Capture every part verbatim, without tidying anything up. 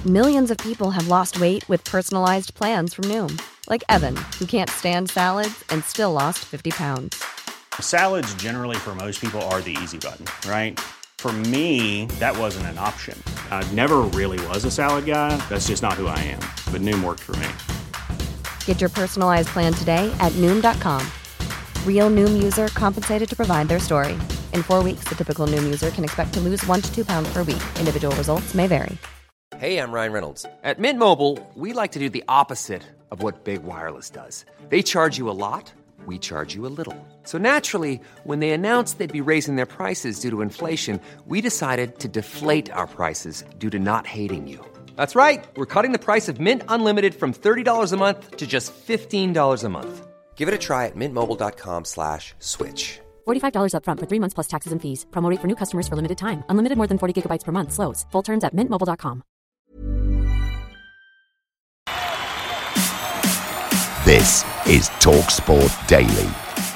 Millions of people have lost weight with personalized plans from Noom. Like Evan, who can't stand salads and still lost fifty pounds. Salads generally for most people are the easy button, right? For me, that wasn't an option. I never really was a salad guy. That's just not who I am. But Noom worked for me. Get your personalized plan today at Noom dot com. Real Noom user compensated to provide their story. In four weeks, the typical Noom user can expect to lose one to two pounds per week. Individual results may vary. Hey, I'm Ryan Reynolds. At Mint Mobile, we like to do the opposite of what Big Wireless does. They charge you a lot, we charge you a little. So naturally, when they announced they'd be raising their prices due to inflation, we decided to deflate our prices due to not hating you. That's right. We're cutting the price of Mint Unlimited from thirty dollars a month to just fifteen dollars a month. Give it a try at mintmobile.com slash switch. forty-five dollars up front for three months plus taxes and fees. Promo rate for new customers for limited time. Unlimited more than forty gigabytes per month. Slows full terms at mint mobile dot com. This is TalkSport Daily.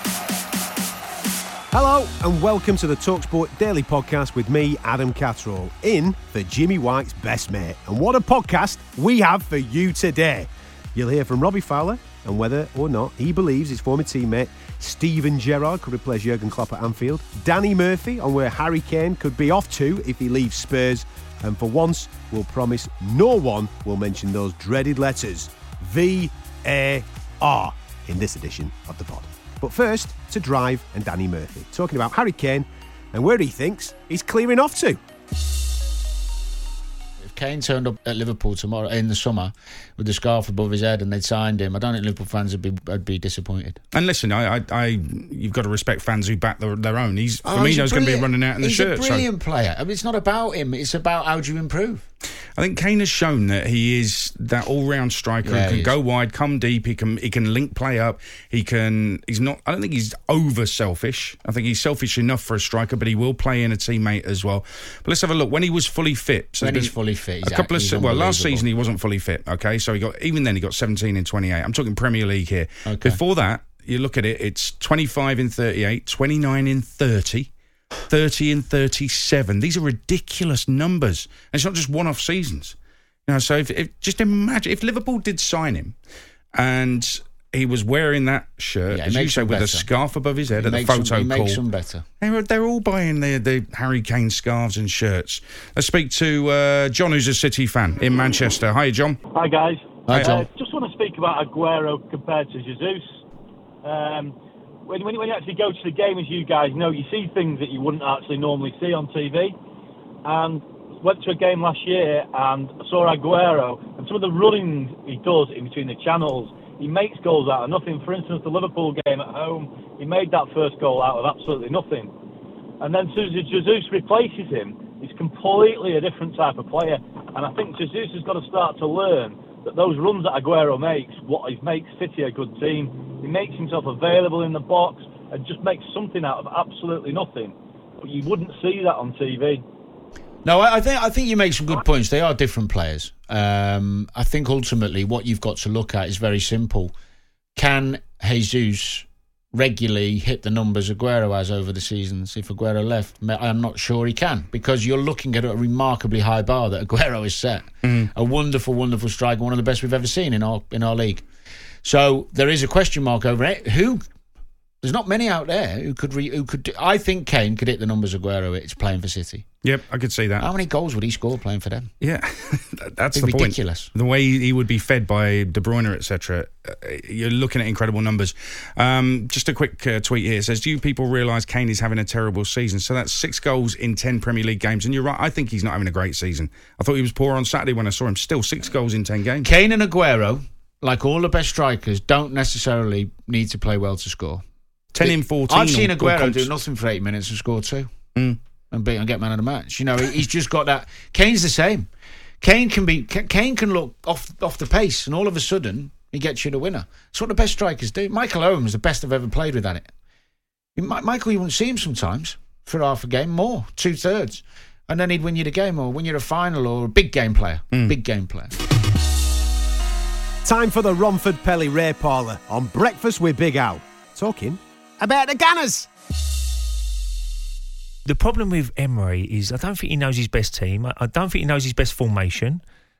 Hello and welcome to the TalkSport Daily Podcast with me, Adam Catterall, in for Jimmy White's best mate. And what a podcast we have for you today. You'll hear from Robbie Fowler and whether or not he believes his former teammate Steven Gerrard could replace Jurgen Klopp at Anfield. Danny Murphy on where Harry Kane could be off to if he leaves Spurs. And for once, we'll promise no one will mention those dreaded letters V A R in this edition of the pod. But first, to Drive and Danny Murphy, talking about Harry Kane and where he thinks he's clearing off to. If Kane turned up at Liverpool tomorrow in the summer with the scarf above his head and they'd signed him, I don't think Liverpool fans would be would be disappointed. And listen, I, I, I you've got to respect fans who back their, their own. He's Oh, Firmino's he's a going to be brilliant- running out in the he's shirt. He's a so- brilliant player. I mean, it's not about him. It's about how do you improve. I think Kane has shown that he is that all-round striker Yeah, who he can is. go wide, come deep. He can he can link play up. He can. He's not. I don't think he's over selfish. I think he's selfish enough for a striker, but he will play in a teammate as well. But let's have a look. When he was fully fit, so When there's he's fully fit, he's a couple act- of he's well, last unbelievable. season he wasn't fully fit. Okay, so he got even then he got seventeen in twenty-eight. I'm talking Premier League here. Okay. Before that, you look at it. It's twenty-five in thirty-eight, twenty-nine in thirty. thirty in thirty-seven. These are ridiculous numbers. And it's not just one-off seasons. You know, so if, if just imagine if Liverpool did sign him and he was wearing that shirt, Yeah, it as you makes say, him with a better. scarf above his head He at the makes photo them, he call. makes them better. They're, they're all buying the, the Harry Kane scarves and shirts. Let's speak to uh, John, who's a City fan in Manchester. Hi, John. Hi, guys. Hi, John. Uh, just want to speak about Aguero compared to Jesus. Um, when, when, when you actually go to the game, as you guys know, you see things that you wouldn't actually normally see on T V. And went to a game last year and saw Aguero, and some of the running he does in between the channels, he makes goals out of nothing. For instance, the Liverpool game at home, he made that first goal out of absolutely nothing. And then as soon as Jesus replaces him, he's completely a different type of player. And I think Jesus has got to start to learn that those runs that Aguero makes, what he makes City a good team. He makes himself available in the box and just makes something out of absolutely nothing. But you wouldn't see that on T V. No, I I think I think you make some good points. They are different players. Um, I think ultimately what you've got to look at is very simple. Can Jesus regularly hit the numbers Aguero has over the seasons? If Aguero left, I'm not sure he can, because you're looking at a remarkably high bar that Aguero has set. Mm. A wonderful, wonderful striker, one of the best we've ever seen in our in our league. So there is a question mark over it. Who? There's not many out there who could. Re, who could? Do, I think Kane could hit the numbers Aguero hits playing for City. Yep, I could see that. How many goals would he score playing for them? Yeah, that's It'd the be point. Ridiculous. The way he would be fed by De Bruyne, et cetera. Uh, you're looking at incredible numbers. Um, just a quick uh, tweet here. It says, do you people realise Kane is having a terrible season? So that's six goals in ten Premier League games. And you're right, I think he's not having a great season. I thought he was poor on Saturday when I saw him. Still, six goals in ten games. Kane and Aguero, like all the best strikers, don't necessarily need to play well to score. ten in fourteen. I've seen or, Aguero or comps- do nothing for eight minutes and score two. Mm. And beat and get man of the match. You know, he's just got that. Kane's the same. Kane can be. Kane can look off off the pace, and all of a sudden he gets you the winner. It's what the best strikers do. Michael Owen was the best I've ever played with at it. Michael, you wouldn't see him sometimes for half a game, more two thirds, and then he'd win you the game, or win you a final, or a big game player, mm. big game player. Time for the Romford Pelly Ray Parlour on Breakfast with Big Al, talking about the Gunners. The problem with Emery is I don't think he knows his best team. I don't think he knows his best formation.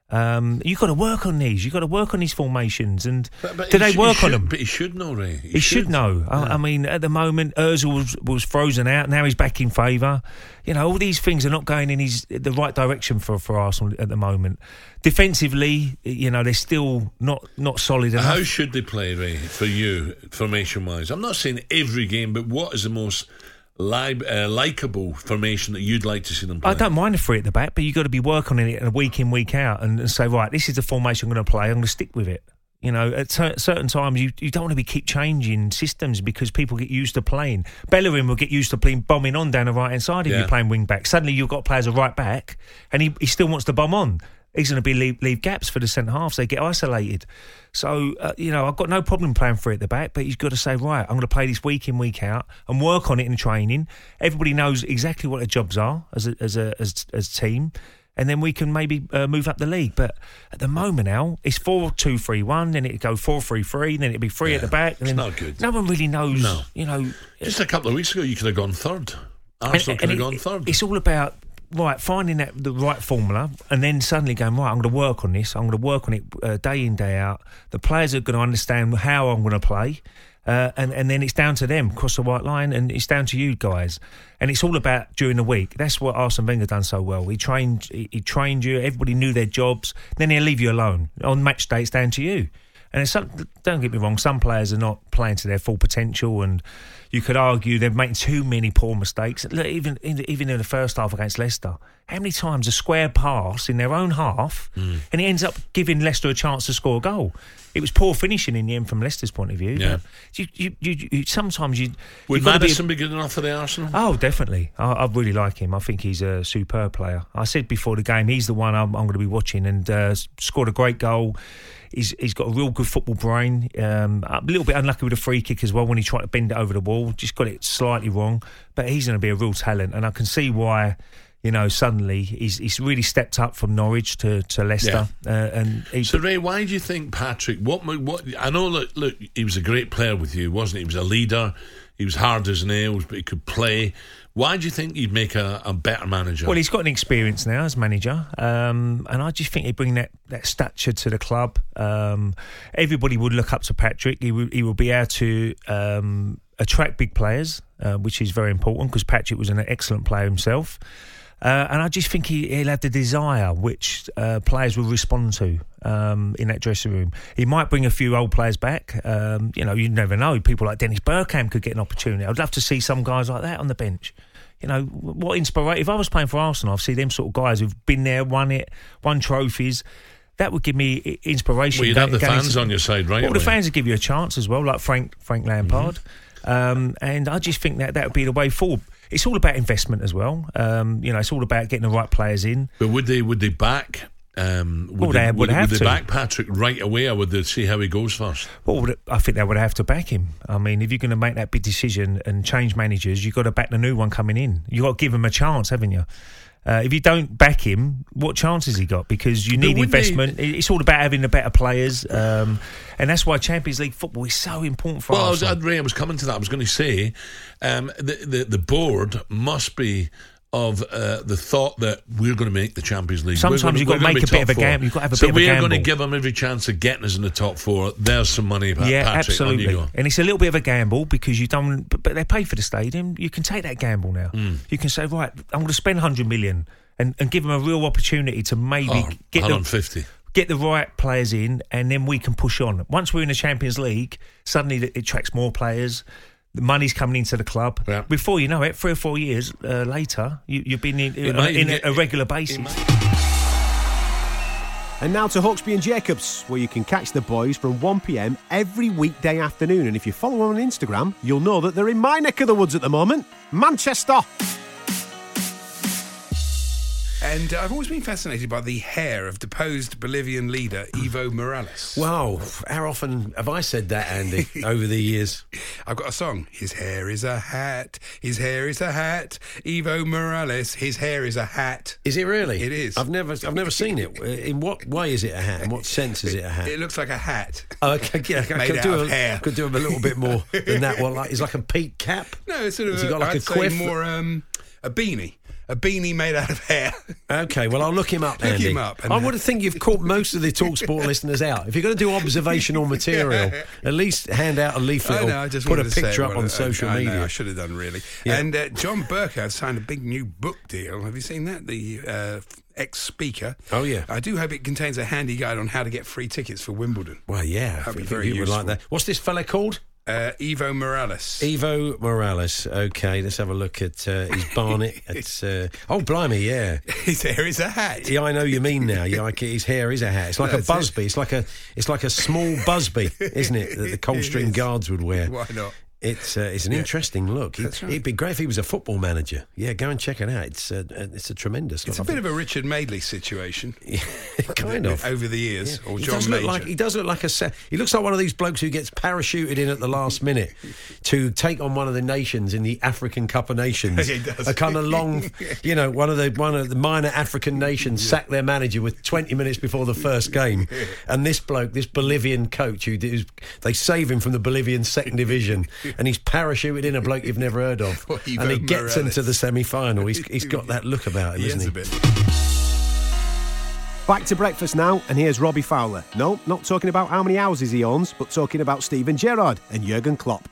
Um, you've got to work on these. You've got to work on these formations. And but, but do they should, work should, on them? But he should know, Ray. He, he should. should know. Yeah. I, I mean, at the moment, Ozil was, was frozen out. Now he's back in favour. You know, all these things are not going in his, the right direction for, for Arsenal at the moment. Defensively, you know, they're still not, not solid enough. How should they play, Ray, for you, formation-wise? I'm not saying every game, but what is the most... Li- uh, likeable formation that you'd like to see them play? I don't mind a three at the back, but you've got to be working on it a week in, week out, and, and say, right, this is the formation I'm going to play. I'm going to stick with it. You know, at t- certain times you, you don't want to be keep changing systems because people get used to playing. Bellerin will get used to playing bombing on down the right hand side if yeah. you're playing wing back. Suddenly you've got players a right back, and he, he still wants to bomb on. He's going to be leave, leave gaps for the centre halves. They get isolated. So, uh, you know, I've got no problem playing three at the back, but you've got to say, right, I'm going to play this week in, week out and work on it in training. Everybody knows exactly what their jobs are as a, as a as, as team, and then we can maybe uh, move up the league. But at the moment now, it's four two three one, then it'd go four three three, then it'd be three yeah, at the back. And it's then not good. No one really knows, no. you know. Just a couple of weeks ago, you could have gone third. Arsenal and, could and have it, gone third. It's all about... Right, finding that the right formula and then suddenly going, right, I'm going to work on this. I'm going to work on it uh, day in, day out. The players are going to understand how I'm going to play. Uh, and, and then it's down to them, cross the white line, and it's down to you guys. And it's all about during the week. That's what Arsene Wenger done so well. He trained, he, he trained you. Everybody knew their jobs. Then he'll leave you alone. On match day, it's down to you. And it's some, don't get me wrong, some players are not playing to their full potential, and you could argue they're making too many poor mistakes. Look, even in the, even in the first half against Leicester, how many times a square pass in their own half, mm. and it ends up giving Leicester a chance to score a goal? It was poor finishing in the end from Leicester's point of view. Yeah. You, you, you, you, sometimes you... Would Maddison be, be good enough for the Arsenal? Oh, definitely. I, I really like him. I think he's a superb player. I said before the game, he's the one I'm, I'm going to be watching, and uh, scored a great goal. He's he's got a real good football brain. Um, a little bit unlucky with a free kick as well when he tried to bend it over the wall. Just got it slightly wrong. But he's going to be a real talent, and I can see why. You know, suddenly he's he's really stepped up from Norwich to, to Leicester. Yeah. Uh, and he, so Ray, why do you think Patrick? What what? I know. Look, look, he was a great player with you, wasn't he? He was a leader. He was hard as nails, but he could play. Why do you think you'd make a, a better manager? Well, he's got an experience now as manager, um, and I just think he'd bring that, that stature to the club. Um, everybody would look up to Patrick. He would, he would be able to um, attract big players, uh, which is very important because Patrick was an excellent player himself. Uh, and I just think he, he'll have the desire which uh, players will respond to um, in that dressing room. He might bring a few old players back. Um, you know, you never know. People like Dennis Bergkamp could get an opportunity. I'd love to see some guys like that on the bench. You know, what inspiration. If I was playing for Arsenal, I'd see them sort of guys who've been there, won it, won trophies. That would give me inspiration. Well, you'd have the fans into, on your side, right? Well, the fans would give you a chance as well, like Frank Frank Lampard. Mm-hmm. Um, and I just think that that would be the way forward. It's all about investment as well. Um, you know, it's all about getting the right players in. But would they would they back? Um, would well, they, they would, would have would to. they back Patrick right away, or would they see how he goes first? Well, I think they would have to back him. I mean, if you're going to make that big decision and change managers, you've got to back the new one coming in. You've got to give him a chance, haven't you? Uh, if you don't back him, what chance has he got? Because you need investment. They... It's all about having the better players. Um, and that's why Champions League football is so important for well, us. Well, Ray, I was coming to that. I was going to say um, the, the, the board must be of uh, the thought that we're going to make the Champions League. Sometimes gonna, you've got to make a bit of a gamble. You've got to have a so bit of a gamble. So we're going to give them every chance of getting us in the top four. There's some money, Patrick. Yeah, Patrick, absolutely. On you go. And it's a little bit of a gamble because you don't. But, but they pay for the stadium. You can take that gamble now. Mm. You can say, right, I'm going to spend one hundred million and, and give them a real opportunity to maybe oh, get one hundred the fifty. Get the right players in, and then we can push on. Once we're in the Champions League, suddenly it attracts more players. The money's coming into the club. Yeah. Before you know it, three or four years uh, later, you, you've been in, in, in get, a regular basis. And now to Hawksby and Jacobs, where you can catch the boys from one p.m. every weekday afternoon. And if you follow them on Instagram, you'll know that they're in my neck of the woods at the moment, Manchester. And uh, I've always been fascinated by the hair of deposed Bolivian leader Evo Morales. Wow, how often have I said that, Andy, over the years? I've got a song. His hair is a hat. His hair is a hat. Evo Morales. His hair is a hat. Is it really? It is. I've never, I've never seen it. In what way is it a hat? In what sense is it a hat? It looks like a hat. Oh, okay, yeah, I made could out do of a, hair. Could do a little bit more than that. Well, like it's like a peak cap. No, it's sort of. Has he got like I'd a quiff? say more um, a beanie. a beanie made out of hair. Okay, well, I'll look him up, Look Andy. him up. And I would think you've caught most of the TalkSport listeners out. If you're going to do observational material, at least hand out a leaflet I or know, I just put a wanted to picture say up what on I- social I know, media. I should have done, really. Yeah. And uh, John Burkhardt signed a big new book deal. Have you seen that? The uh, ex-speaker. Oh, yeah. I do hope it contains a handy guide on how to get free tickets for Wimbledon. Well, yeah, That'd I be think very you would useful. like that. What's this fella called? Uh, Evo Morales. Evo Morales. Okay, let's have a look at uh, his Barnet. It's, uh, oh, blimey, yeah. His hair is a hat. Yeah, I know you mean now. Yeah, like his hair is a hat. It's like That's a Busby. It's like a it's like a small Busby, isn't it? That the Coldstream Guards would wear. Why not? It's uh, it's an Yeah. interesting look. He, That's right. It'd be great if he was a football manager. Yeah, go and check it out. It's uh, it's a tremendous. It's a bit of a Richard Madeley situation. kind of Over the years. Yeah. Or He John does look Major. like he does look like a sa- he looks like one of these blokes who gets parachuted in at the last minute to take on one of the nations in the African Cup of Nations. He does. A kind of long, you know, one of the one of the minor African nations sack their manager with twenty minutes before the first game, and this bloke, this Bolivian coach, who who's, they save him from the Bolivian second division, and he's parachuted in a bloke you've never heard of, Well, Evo and he gets Morales. into the semi-final. He's he's got that look about him, He isn't is he? a bit. Back to breakfast now, and here's Robbie Fowler. No, not talking about how many houses he owns, but talking about Steven Gerrard and Jurgen Klopp.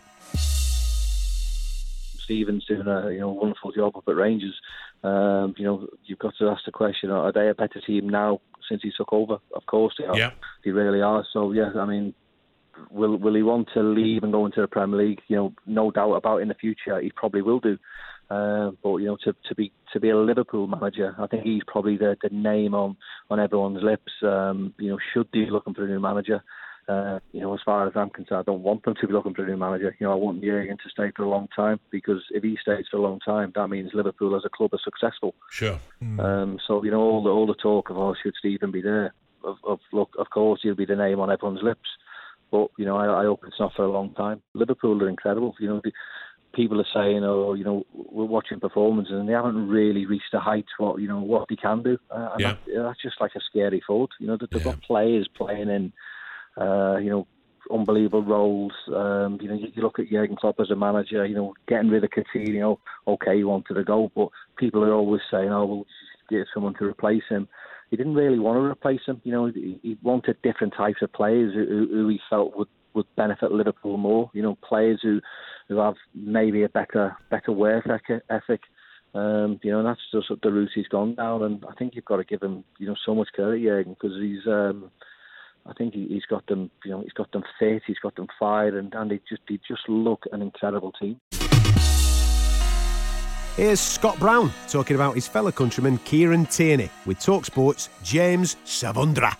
Stephen's doing a you know wonderful job up at Rangers. Um, you know, you've got to ask the question: are they a better team now since he took over? Of course they are. Yeah. They really are. So yeah, I mean, will will he want to leave and go into the Premier League? You know, no doubt about it in the future, he probably will do. Uh, but you know, to to be to be a Liverpool manager, I think he's probably the, the name on, on everyone's lips. Um, you know, should be looking for a new manager. Uh, you know, as far as I'm concerned, I don't want them to be looking for a new manager. You know, I want Jurgen to stay for a long time, because if he stays for a long time, that means Liverpool as a club are successful. Sure. Um, so you know, all the all the talk of, oh, should Stephen be there? Of, of look, of course he'll be the name on everyone's lips. But you know, I, I hope it's not for a long time. Liverpool are incredible. You know, the, people are saying, oh, you know, we're watching performances, and they haven't really reached the heights what you know what they can do. Uh, and Yeah. that, that's just like a scary thought. You know, that they've Yeah. got players playing in, uh, you know, unbelievable roles. Um, you know, you, you look at Jurgen Klopp as a manager. You know, getting rid of Coutinho. Okay, he wanted to go, but people are always saying, oh, we'll get someone to replace him. He didn't really want to replace him. You know, he, he wanted different types of players who, who he felt would, would benefit Liverpool more. You know, players who, who have maybe a better better work ethic. Um, you know, and that's just the route he's gone down. And I think you've got to give him, you know, so much credit, Jurgen, because he's. Um, I think he, he's got them. You know, he's got them fit. He's got them fired, and, and they just they just look an incredible team. Here's Scott Brown talking about his fellow countryman Kieran Tierney with TalkSport's James Savundra.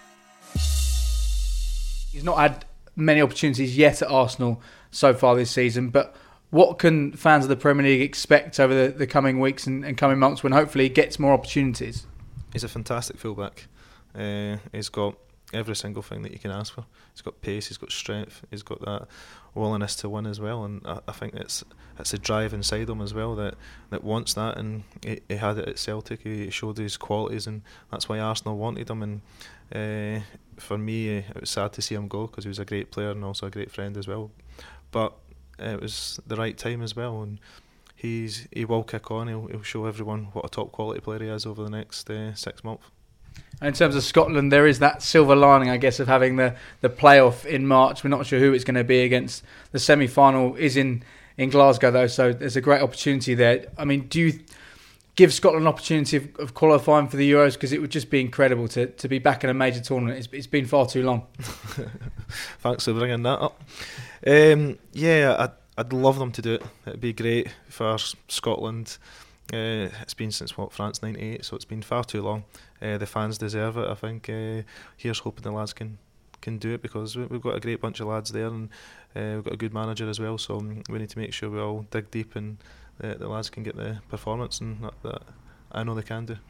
He's not had many opportunities yet at Arsenal so far this season, but what can fans of the Premier League expect over the, the coming weeks and, and coming months when hopefully he gets more opportunities? He's a fantastic fullback. Uh, he's got every single thing that you can ask for. He's got pace, he's got strength, he's got that willingness to win as well, and I, I think it's it's a drive inside him as well that, that wants that, and he, he had it at Celtic. He showed his qualities, and that's why Arsenal wanted him. And uh, for me, it was sad to see him go, because he was a great player and also a great friend as well. But it was the right time as well, and he's he will kick on. He'll, he'll show everyone what a top quality player he is over the next uh, six months. And in terms of Scotland, there is that silver lining, I guess, of having the, the playoff in March. We're not sure who it's going to be against. The semi-final is in, in Glasgow, though, so there's a great opportunity there. I mean, do you give Scotland an opportunity of, of qualifying for the Euros? Because it would just be incredible to, to be back in a major tournament. It's, it's been far too long. Thanks for bringing that up. Um, yeah, I'd, I'd love them to do it. It'd be great for Scotland. Uh, it's been since, what, France ninety-eight, so it's been far too long. Uh, the fans deserve it, I think. Uh, here's hoping the lads can, can do it, because we, we've got a great bunch of lads there, and uh, we've got a good manager as well, so um, we need to make sure we all dig deep and uh, the lads can get the performance, and that, that I know they can do.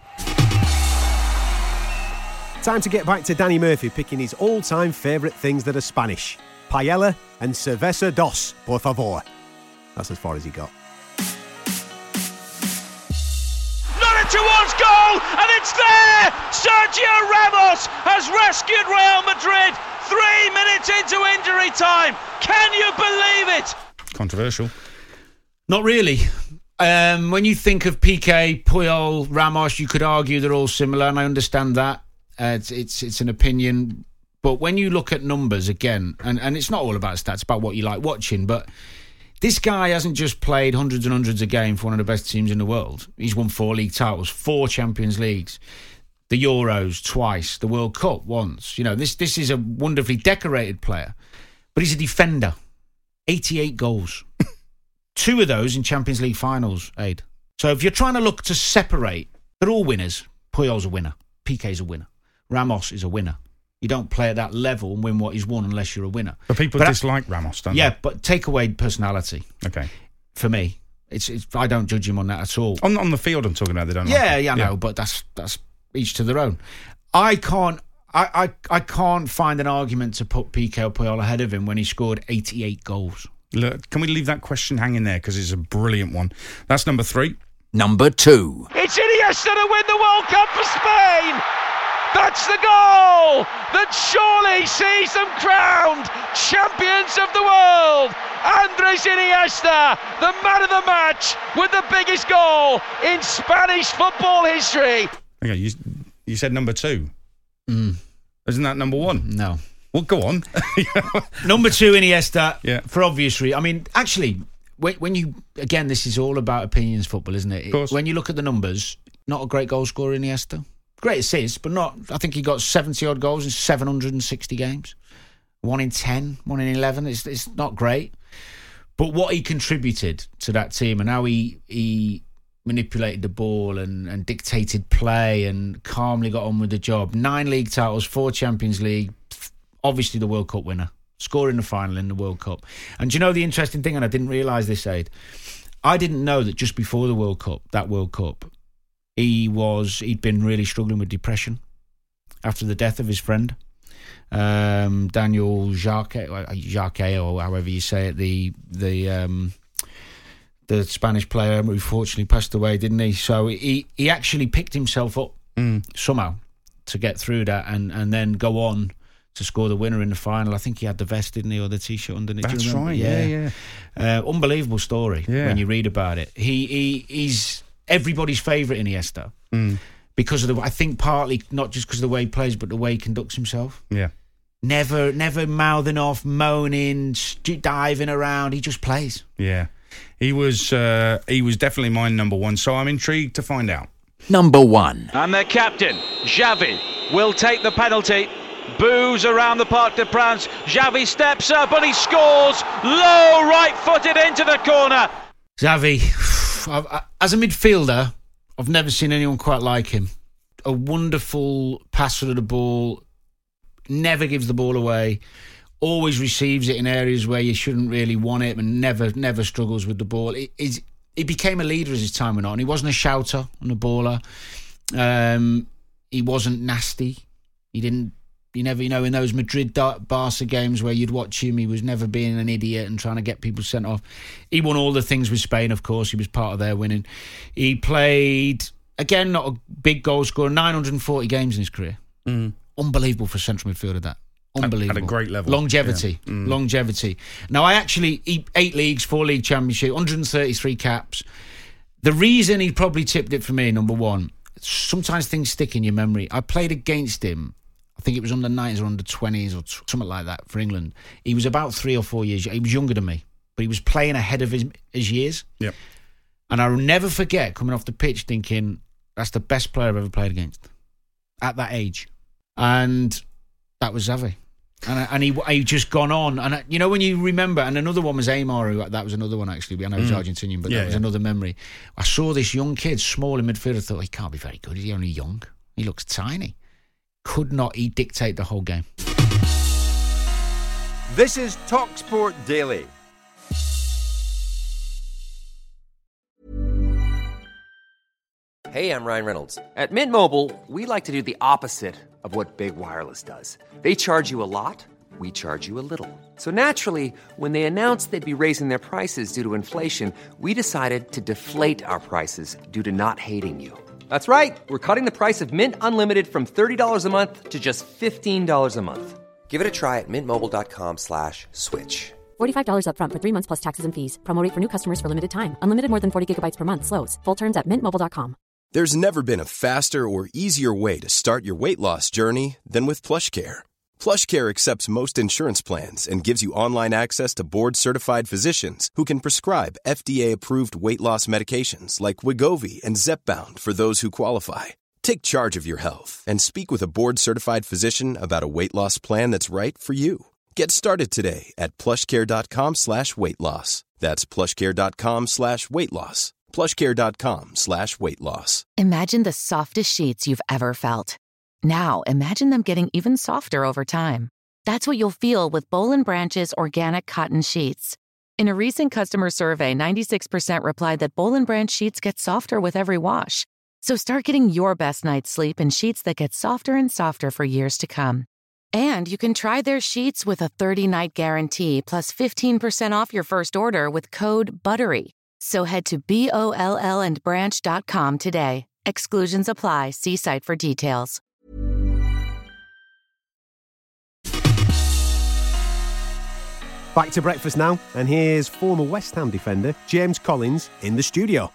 Time to get back to Danny Murphy picking his all-time favourite things that are Spanish. Paella and cerveza dos, por favor. That's as far as he got. Towards goal, and it's there! Sergio Ramos has rescued Real Madrid three minutes into injury time. Can you believe it? Controversial. Not really. Um, when you think of P K, Puyol, Ramos, you could argue they're all similar, and I understand that. Uh, it's, it's it's an opinion. But when you look at numbers, again, and, and it's not all about stats, it's about what you like watching, but this guy hasn't just played hundreds and hundreds of games for one of the best teams in the world. He's won four league titles, four Champions Leagues, the Euros twice, the World Cup once. You know, this this is a wonderfully decorated player, but he's a defender. eighty-eight goals. Two of those in Champions League finals, Aid. So if you're trying to look to separate, they're all winners. Puyol's a winner. P K's a winner. Ramos is a winner. You don't play at that level and win what he's won unless you're a winner. But people but dislike I, Ramos, don't yeah, they? Yeah, but take away personality. Okay. For me, it's, it's I don't judge him on that at all. On on the field, I'm talking about. They don't. Yeah, like yeah, it. yeah, I know, but that's that's each to their own. I can't. I, I, I can't find an argument to put P K or Puyol ahead of him when he scored eighty-eight goals. Look, can we leave that question hanging there because it's a brilliant one? That's number three. Number two. It's Iniesta to win the World Cup for Spain. That's the goal that surely sees them crowned champions of the world. Andres Iniesta, the man of the match, with the biggest goal in Spanish football history. Okay, you you said number two. Mm. Isn't that number one? No. Well, go on. Number two, Iniesta, yeah. for obvious reasons. I mean, actually, when, when you, again, this is all about opinions football, isn't it? Of course. When you look at the numbers, not a great goal scorer, Iniesta. Great assist, but not, I think he got seventy-odd goals in seven hundred sixty games. One in ten, one in eleven. It's, it's not great. But what he contributed to that team and how he... he manipulated the ball and, and dictated play and calmly got on with the job. Nine league titles, four Champions League, obviously the World Cup winner, scoring the final in the World Cup. And do you know the interesting thing, and I didn't realise this, Aid, I didn't know that just before the World Cup, that World Cup, he was, he'd been really struggling with depression after the death of his friend, um, Daniel Jacques, Jacques, or however you say it, the, the, um, the Spanish player who fortunately passed away, didn't he? So he, he actually picked himself up mm. somehow to get through that and, and then go on to score the winner in the final. I think he had the vest, didn't he, or the T-shirt underneath. That's right, yeah, yeah. yeah. Uh, unbelievable story yeah. when you read about it. He, he He's everybody's favourite, Iniesta, mm. because of the, I think partly not just because of the way he plays, but the way he conducts himself. Yeah. Never, never mouthing off, moaning, st- diving around. He just plays. Yeah. He was uh, he was definitely my number one, so I'm intrigued to find out. Number one. And their captain, Xavi, will take the penalty. Boos around the Parc des Princes. Xavi steps up and he scores. Low, right-footed into the corner. Xavi, as a midfielder, I've never seen anyone quite like him. A wonderful passer of the ball, never gives the ball away. Always receives it in areas where you shouldn't really want it, and never, never struggles with the ball. He, he became a leader as his time went on. He wasn't a shouter and a baller. Um, he wasn't nasty. He didn't. You never, you know, in those Madrid Barca games where you'd watch him, he was never being an idiot and trying to get people sent off. He won all the things with Spain, of course. He was part of their winning. He played again, not a big goal scorer, nine hundred forty games in his career. Mm. Unbelievable for a central midfielder. That. Unbelievable. At a great level. Longevity. Yeah. Mm. Longevity. Now, I actually, eight leagues, four league championship, one hundred thirty-three caps. The reason he probably tipped it for me, number one, sometimes things stick in your memory. I played against him, I think it was under nineties or under twenties or something like that for England. He was about three or four years, he was younger than me, but he was playing ahead of his, his years. Yep. And I'll never forget coming off the pitch thinking, that's the best player I've ever played against at that age. And that was Xavi. And, and he he just gone on. And, you know, when you remember, and another one was Aymar, who, that was another one actually. I know he's mm. Argentinian, but yeah, that was yeah. another memory. I saw this young kid, small in midfield. I thought, he can't be very good. He's only young. He looks tiny. Could not he dictate the whole game. This is TalkSport Daily. Hey, I'm Ryan Reynolds. At Mint Mobile, we like to do the opposite of what Big Wireless does. They charge you a lot, we charge you a little. So naturally, when they announced they'd be raising their prices due to inflation, we decided to deflate our prices due to not hating you. That's right. We're cutting the price of Mint Unlimited from thirty dollars a month to just fifteen dollars a month. Give it a try at mintmobile.com slash switch. forty-five dollars up front for three months plus taxes and fees. Promo rate for new customers for limited time. Unlimited more than forty gigabytes per month slows. Full terms at mint mobile dot com. There's never been a faster or easier way to start your weight loss journey than with PlushCare. PlushCare accepts most insurance plans and gives you online access to board-certified physicians who can prescribe F D A-approved weight loss medications like Wegovy and Zepbound for those who qualify. Take charge of your health and speak with a board-certified physician about a weight loss plan that's right for you. Get started today at plushcare.com slash weight loss. That's plushcare.com slash weight loss. plushcare.com slash weight loss. Imagine the softest sheets you've ever felt. Now imagine them getting even softer over time. That's what you'll feel with Boll and Branch's organic cotton sheets. In a recent customer survey, ninety-six percent replied that Boll and Branch sheets get softer with every wash. So start getting your best night's sleep in sheets that get softer and softer for years to come. And you can try their sheets with a thirty-night guarantee plus fifteen percent off your first order with code BUTTERY. So head to B O L L and branch dot com today. Exclusions apply. See site for details. Back to breakfast now, and here's former West Ham defender James Collins in the studio.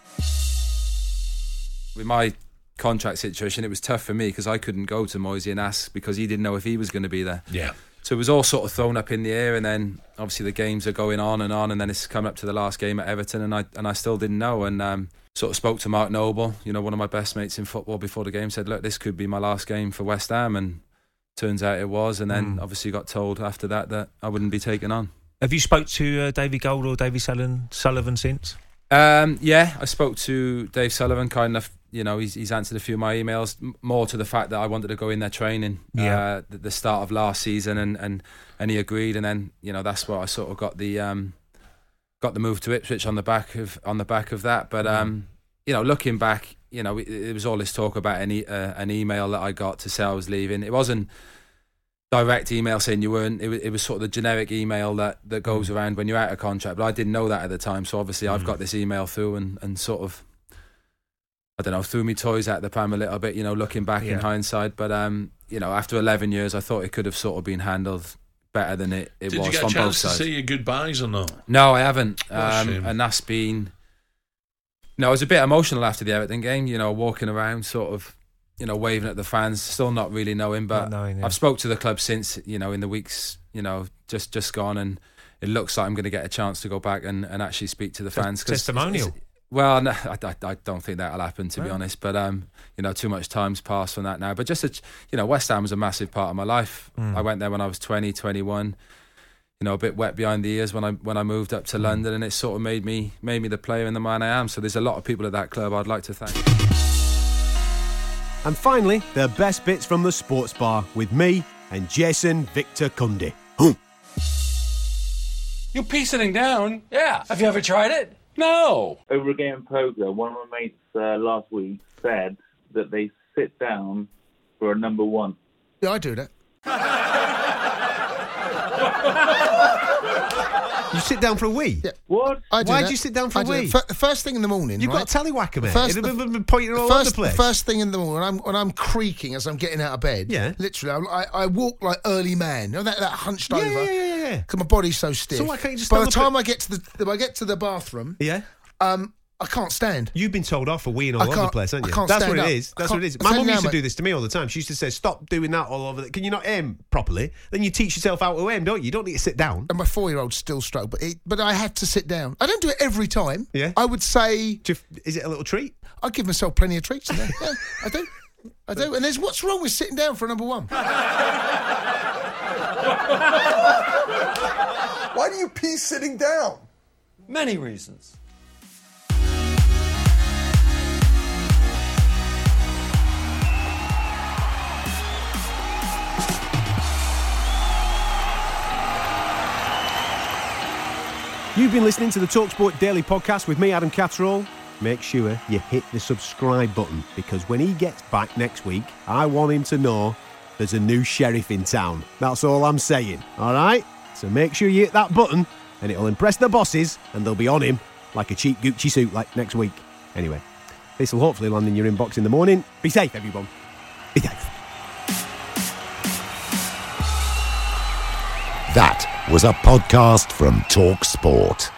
With my contract situation, it was tough for me because I couldn't go to Moisey and ask because he didn't know if he was going to be there. Yeah. So it was all sort of thrown up in the air, and then obviously the games are going on and on, and then it's come up to the last game at Everton, and I and I still didn't know, and um, sort of spoke to Mark Noble, you know, one of my best mates in football, before the game, said, look, this could be my last game for West Ham, and turns out it was, and then Mm. obviously got told after that that I wouldn't be taken on. Have you spoke to uh, Davy Gold or Davy Sullivan, Sullivan since? Um, yeah, I spoke to Dave Sullivan, kind enough, you know, he's, he's answered a few of my emails, m- more to the fact that I wanted to go in there training Yeah. uh, at the start of last season, and, and, and he agreed, and then, you know, that's where I sort of got the um, got the move to Ipswich on the back of on the back of that. But um, you know, looking back, you know, it, it was all this talk about an, e- uh, an email that I got to say I was leaving. It wasn't direct email saying you weren't. It was, it was sort of the generic email that, that goes around when you're out of contract. But I didn't know that at the time, so obviously I've got this email through and, and sort of, I don't know, threw me toys out the pram a little bit, you know, looking back Yeah. in hindsight. But um, you know, after eleven years, I thought it could have sort of been handled better than it, it Did was you get from a both chance to sides. say your goodbyes or not? No, I haven't. What a Um, shame. and that's been. No, I was a bit emotional after the Everton game. You know, walking around, sort of, you know, waving at the fans, still not really knowing. But Not knowing, yeah. I've spoke to the club since, you know, in the weeks, you know, just just gone, and it looks like I'm going to get a chance to go back and, and actually speak to the fans. 'cause testimonial. it's- Well, no, I, I, I don't think that'll happen, to be No. honest. But um, you know, too much time's passed from that now. But just, a, you know, West Ham was a massive part of my life. Mm. I went there when I was twenty, twenty-one. You know, a bit wet behind the ears when I when I moved up to Mm. London, and it sort of made me made me the player and the man I am. So there's a lot of people at that club I'd like to thank. And finally, the best bits from the sports bar with me and Jason Victor Cundy. You pee sitting down? Yeah. Have you ever tried it? No. Over a game of poker, one of my mates uh, last week said that they sit down for a number one. Yeah, I do that. You sit down for a wee? Yeah. What? I do Why'd that. you sit down for I a do wee? that. F- first thing in the morning. You've right? got a tallywhacker, mate. First, It'd the, have been pointing all first, over the place. First thing in the morning, when I'm, when I'm creaking as I'm getting out of bed. Yeah. Literally, I, I walk like early man. You know that, that hunched Yeah, over. yeah, yeah, yeah. Because my body's so stiff. So why can't you just By stand the up time at- I get to the, I get to the bathroom. Yeah. Um, I can't stand. You've been told off for weeing all I over the can't- place, haven't I you? can't That's stand what it up. is. I That's what can't- it is. I My tell mum you used now, to do mate. this to me all the time. She used to say, stop doing that all over. The... Can you not aim properly? Then you teach yourself how to aim, don't you? You don't need to sit down. And my four-year-old still struggle, but it, but I have to sit down. I don't do it every time. Yeah. I would say. Is it a little treat? I give myself plenty of treats in there. Yeah, I do. I do. And there's what's wrong with sitting down for a number one? Why do you pee sitting down? Many reasons. You've been listening to the TalkSport Daily Podcast with me, Adam Catterall. Make sure you hit the subscribe button, because when he gets back next week, I want him to know there's a new sheriff in town. That's all I'm saying, all right? So make sure you hit that button, and it'll impress the bosses, and they'll be on him like a cheap Gucci suit like next week. Anyway, this will hopefully land in your inbox in the morning. Be safe, everyone. Be safe. That was a podcast from Talk Sport.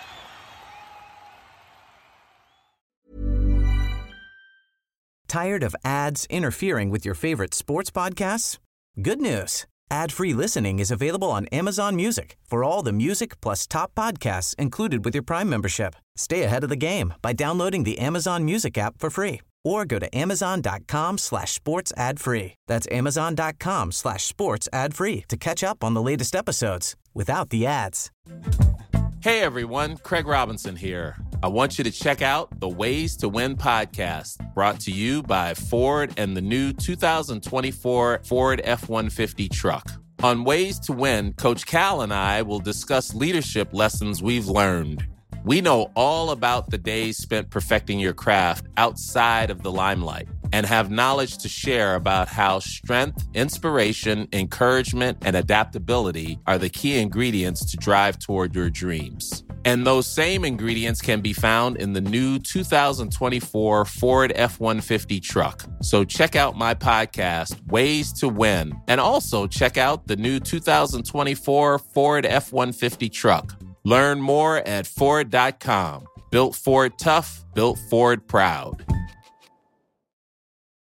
Tired of ads interfering with your favorite sports podcasts? Good news. Ad-free listening is available on Amazon Music for all the music plus top podcasts included with your Prime membership. Stay ahead of the game by downloading the Amazon Music app for free or go to amazon.com slash sports ad free. That's amazon.com slash sports ad free to catch up on the latest episodes without the ads. Hey everyone, Craig Robinson here. I want you to check out the Ways to Win podcast, brought to you by Ford and the new two thousand twenty-four Ford F one fifty truck. On Ways to Win, Coach Cal and I will discuss leadership lessons we've learned. We know all about the days spent perfecting your craft outside of the limelight and have knowledge to share about how strength, inspiration, encouragement, and adaptability are the key ingredients to drive toward your dreams. And those same ingredients can be found in the new two thousand twenty-four Ford F one fifty truck. So check out my podcast, Ways to Win, and also check out the new two thousand twenty-four Ford F one fifty truck. Learn more at Ford dot com. Built Ford tough, built Ford proud.